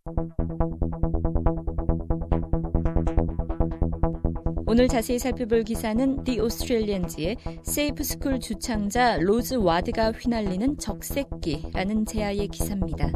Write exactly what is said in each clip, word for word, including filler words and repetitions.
오늘 자세히 살펴볼 기사는 The Australians의 세이프 스쿨 주창자 로즈 와드가 휘날리는 적색기라는 제야의 기사입니다.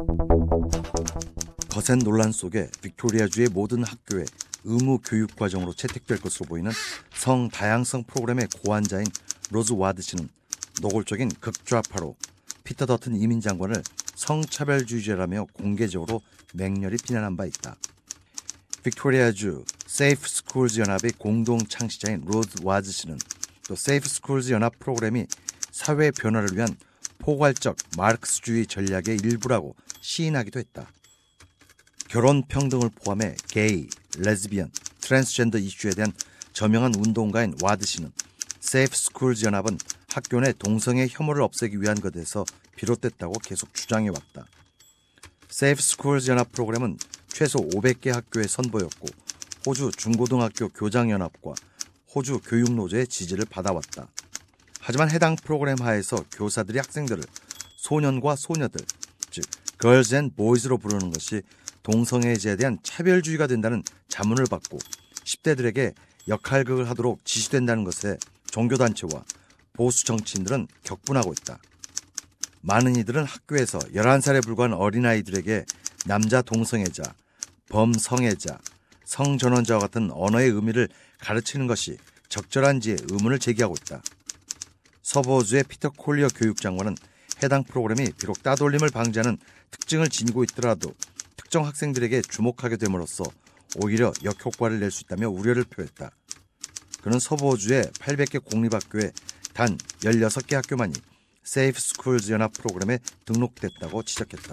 거센 논란 속에 빅토리아주의 모든 학교에 의무 교육 과정으로 채택될 것으로 보이는 성 다양성 프로그램의 고환자인 로즈 와드 씨는 노골적인 극좌파로 피터 더튼 이민장관을 성차별주의자라며 공개적으로 맹렬히 비난한 바 있다. 빅토리아주 세이프 스쿨즈 연합의 공동 창시자인 로즈 와드 씨는 또 세이프 스쿨즈 연합 프로그램이 사회 변화를 위한 포괄적 마르크스주의 전략의 일부라고 시인하기도 했다. 결혼 평등을 포함해 게이, 레즈비언, 트랜스젠더 이슈에 대한 저명한 운동가인 와드 씨는 세이프 스쿨즈 연합은 학교 내 동성애 혐오를 없애기 위한 것에서 비롯됐다고 계속 주장해왔다. 세이프 스쿨즈 연합 프로그램은 최소 오백 개 학교에 선보였고 호주 중고등학교 교장연합과 호주 교육노조의 지지를 받아왔다. 하지만 해당 프로그램 하에서 교사들이 학생들을 소년과 소녀들, 즉 girls and boys로 부르는 것이 동성애자에 대한 차별주의가 된다는 자문을 받고 십 대들에게 역할극을 하도록 지시된다는 것에 종교단체와 보수 정치인들은 격분하고 있다. 많은 이들은 학교에서 열한 살에 불과한 어린아이들에게 남자 동성애자, 범성애자, 성전환자와 같은 언어의 의미를 가르치는 것이 적절한지에 의문을 제기하고 있다. 서부호주의 피터 콜리어 교육장관은 해당 프로그램이 비록 따돌림을 방지하는 특징을 지니고 있더라도 특정 학생들에게 주목하게 됨으로써 오히려 역효과를 낼 수 있다며 우려를 표했다. 그는 서부호주의 팔백 개 공립학교에 단 열여섯 개 학교만이 세이프 스쿨즈 연합 프로그램에 등록됐다고 지적했다.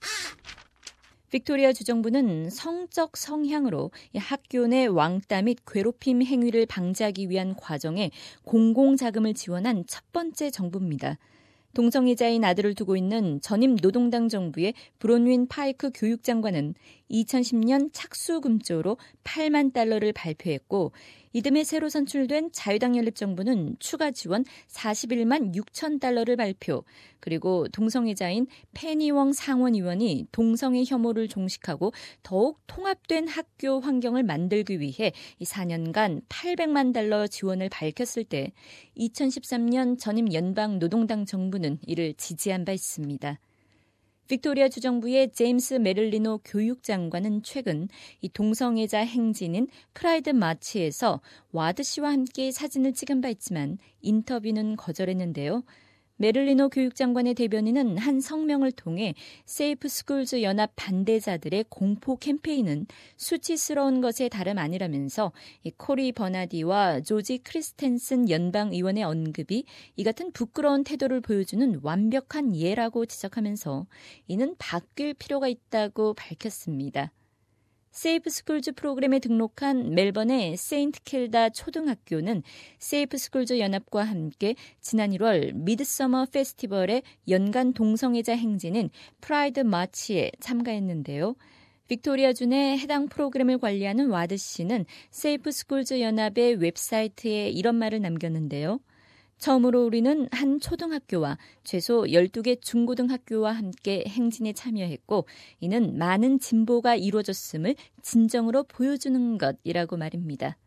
빅토리아 주정부는 성적 성향으로 학교 내 왕따 및 괴롭힘 행위를 방지하기 위한 과정에 공공자금을 지원한 첫 번째 정부입니다. 동성애자인 아들을 두고 있는 전임 노동당 정부의 브론윈 파이크 교육장관은 이천십 년 착수금조로 팔만 달러를 발표했고 이듬해 새로 선출된 자유당 연립정부는 추가 지원 사십일만 육천 달러를 발표, 그리고 동성애자인 페니웡 상원의원이 동성애 혐오를 종식하고 더욱 통합된 학교 환경을 만들기 위해 사 년간 팔백만 달러 지원을 밝혔을 때 이천십삼 년 전임 연방 노동당 정부는 이를 지지한 바 있습니다. 빅토리아 주정부의 제임스 메를리노 교육장관은 최근 이 동성애자 행진인 프라이드 마치에서 와드 씨와 함께 사진을 찍은 바 있지만 인터뷰는 거절했는데요. 메를리노 교육장관의 대변인은 한 성명을 통해 세이프 스쿨즈 연합 반대자들의 공포 캠페인은 수치스러운 것에 다름 아니라면서 이 코리 버나디와 조지 크리스텐슨 연방의원의 언급이 이 같은 부끄러운 태도를 보여주는 완벽한 예라고 지적하면서 이는 바뀔 필요가 있다고 밝혔습니다. 세이프 스쿨즈 프로그램에 등록한 멜번의 세인트 킬다 초등학교는 세이프 스쿨즈 연합과 함께 지난 일월 미드서머 페스티벌의 연간 동성애자 행진인 프라이드 마치에 참가했는데요. 빅토리아주 내 해당 프로그램을 관리하는 와드 씨는 세이프 스쿨즈 연합의 웹사이트에 이런 말을 남겼는데요. 처음으로 우리는 한 초등학교와 최소 열두 개 중고등학교와 함께 행진에 참여했고 이는 많은 진보가 이루어졌음을 진정으로 보여주는 것이라고 말입니다.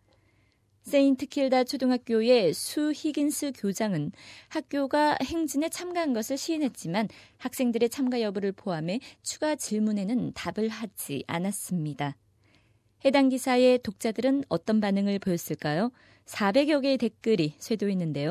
세인트 킬다 초등학교의 수 히긴스 교장은 학교가 행진에 참가한 것을 시인했지만 학생들의 참가 여부를 포함해 추가 질문에는 답을 하지 않았습니다. 해당 기사의 독자들은 어떤 반응을 보였을까요? 사백여 개의 댓글이 쇄도했는데요.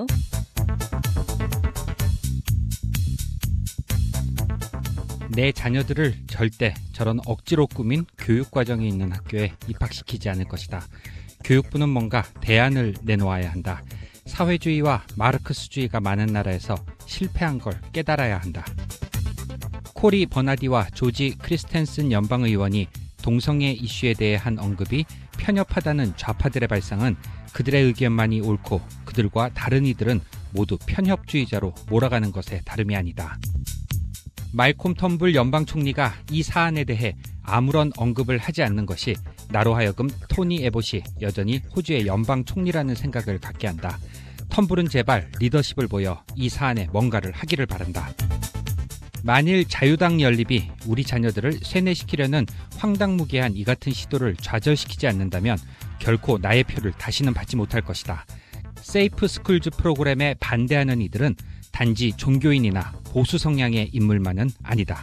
내 자녀들을 절대 저런 억지로 꾸민 교육과정이 있는 학교에 입학시키지 않을 것이다. 교육부는 뭔가 대안을 내놓아야 한다. 사회주의와 마르크스주의가 많은 나라에서 실패한 걸 깨달아야 한다. 코리 버나디와 조지 크리스텐슨 연방의원이 동성애 이슈에 대해 한 언급이 편협하다는 좌파들의 발상은 그들의 의견만이 옳고 그들과 다른 이들은 모두 편협주의자로 몰아가는 것에 다름이 아니다. 말콤 텀블 연방 총리가 이 사안에 대해 아무런 언급을 하지 않는 것이 나로 하여금 토니 에봇이 여전히 호주의 연방 총리라는 생각을 갖게 한다. 텀블은 제발 리더십을 보여 이 사안에 뭔가를 하기를 바란다. 만일 자유당 연립이 우리 자녀들을 세뇌시키려는 황당무계한 이 같은 시도를 좌절시키지 않는다면 결코 나의 표를 다시는 받지 못할 것이다. 세이프 스쿨즈 프로그램에 반대하는 이들은 단지 종교인이나 보수 성향의 인물만은 아니다.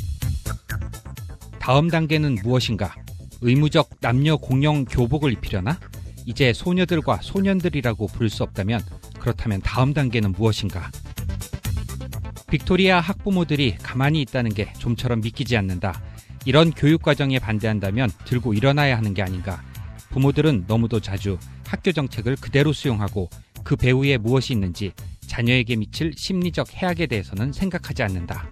다음 단계는 무엇인가? 의무적 남녀 공용 교복을 입히려나? 이제 소녀들과 소년들이라고 부를 수 없다면 그렇다면 다음 단계는 무엇인가? 빅토리아 학부모들이 가만히 있다는 게 좀처럼 믿기지 않는다. 이런 교육과정에 반대한다면 들고 일어나야 하는 게 아닌가. 부모들은 너무도 자주 학교 정책을 그대로 수용하고 그 배후에 무엇이 있는지 자녀에게 미칠 심리적 해악에 대해서는 생각하지 않는다.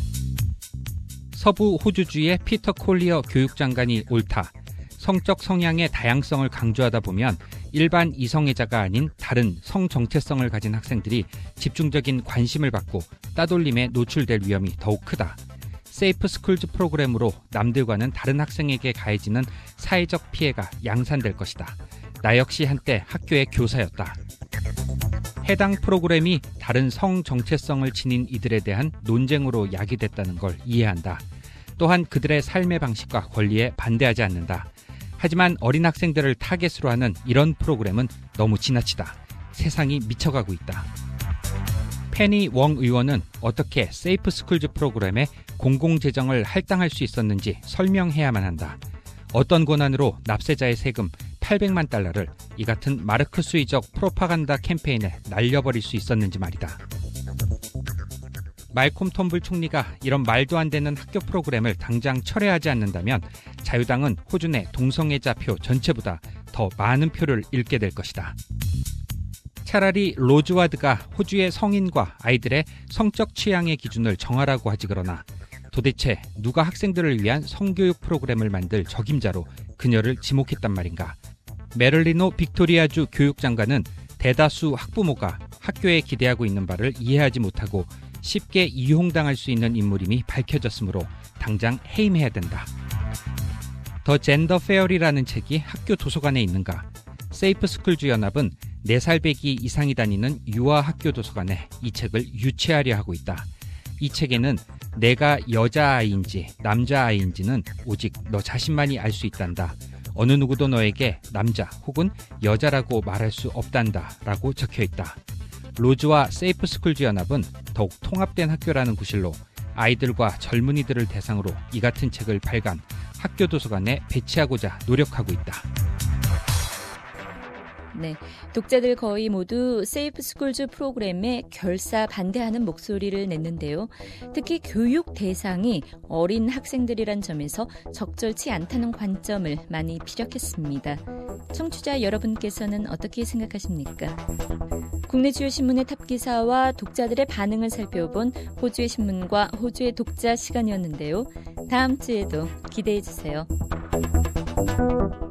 서부 호주주의 피터 콜리어 교육장관이 옳다. 성적 성향의 다양성을 강조하다 보면 일반 이성애자가 아닌 다른 성 정체성을 가진 학생들이 집중적인 관심을 받고 따돌림에 노출될 위험이 더욱 크다. 세이프 스쿨즈 프로그램으로 남들과는 다른 학생에게 가해지는 사회적 피해가 양산될 것이다. 나 역시 한때 학교의 교사였다. 해당 프로그램이 다른 성 정체성을 지닌 이들에 대한 논쟁으로 야기됐다는 걸 이해한다. 또한 그들의 삶의 방식과 권리에 반대하지 않는다. 하지만 어린 학생들을 타겟으로 하는 이런 프로그램은 너무 지나치다. 세상이 미쳐가고 있다. 페니 웡 의원은 어떻게 세이프 스쿨즈 프로그램에 공공재정을 할당할 수 있었는지 설명해야만 한다. 어떤 권한으로 납세자의 세금 팔백만 달러를 이 같은 마르크스주의적 프로파간다 캠페인에 날려버릴 수 있었는지 말이다. 말콤 텀블 총리가 이런 말도 안 되는 학교 프로그램을 당장 철회하지 않는다면 자유당은 호주 내 동성애자 표 전체보다 더 많은 표를 잃게 될 것이다. 차라리 로즈와드가 호주의 성인과 아이들의 성적 취향의 기준을 정하라고 하지 그러나 도대체 누가 학생들을 위한 성교육 프로그램을 만들 적임자로 그녀를 지목했단 말인가. 메를리노 빅토리아주 교육장관은 대다수 학부모가 학교에 기대하고 있는 바를 이해하지 못하고 쉽게 이용당할 수 있는 인물임이 밝혀졌으므로 당장 해임해야 된다. 더 젠더 페어리라는 책이 학교 도서관에 있는가? 세이프 스쿨즈 연합은 네 살배기 이상이 다니는 유아 학교 도서관에 이 책을 유치하려 하고 있다. 이 책에는 내가 여자아이인지 남자아이인지는 오직 너 자신만이 알 수 있단다. 어느 누구도 너에게 남자 혹은 여자라고 말할 수 없단다 라고 적혀있다. 로즈와 세이프 스쿨즈 연합은 더욱 통합된 학교라는 구실로 아이들과 젊은이들을 대상으로 이 같은 책을 발간, 학교 도서관에 배치하고자 노력하고 있다. 네, 독자들 거의 모두 세이프 스쿨즈 프로그램에 결사 반대하는 목소리를 냈는데요. 특히 교육 대상이 어린 학생들이란 점에서 적절치 않다는 관점을 많이 피력했습니다. 청취자 여러분께서는 어떻게 생각하십니까? 국내 주요 신문의 탑기사와 독자들의 반응을 살펴본 호주의 신문과 호주의 독자 시간이었는데요. 다음 주에도 기대해 주세요.